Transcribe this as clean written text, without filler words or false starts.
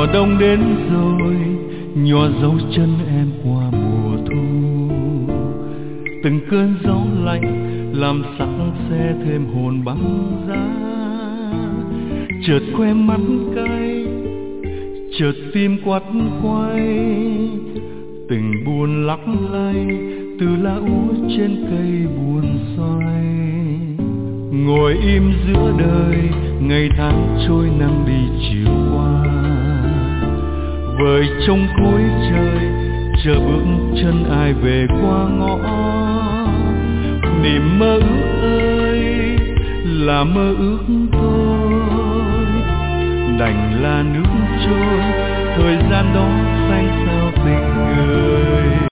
đông đến rồi, nhòa dấu chân em qua mùa thu. Từng cơn gió lạnh làm sắc xe thêm hồn băng giá. Chợt que mắt cay, chợt tim quắt quay. Tình buồn lắc lay từ lá úa trên cây buồn xoay. Ngồi im giữa đời, ngày tháng trôi nắng đi chiều qua. Vời trông cuối trời, chờ bước chân ai về qua ngõ. Niềm mơ ước ơi là mơ ước tôi, đành là nước trôi, thời gian đó xanh sao tình người.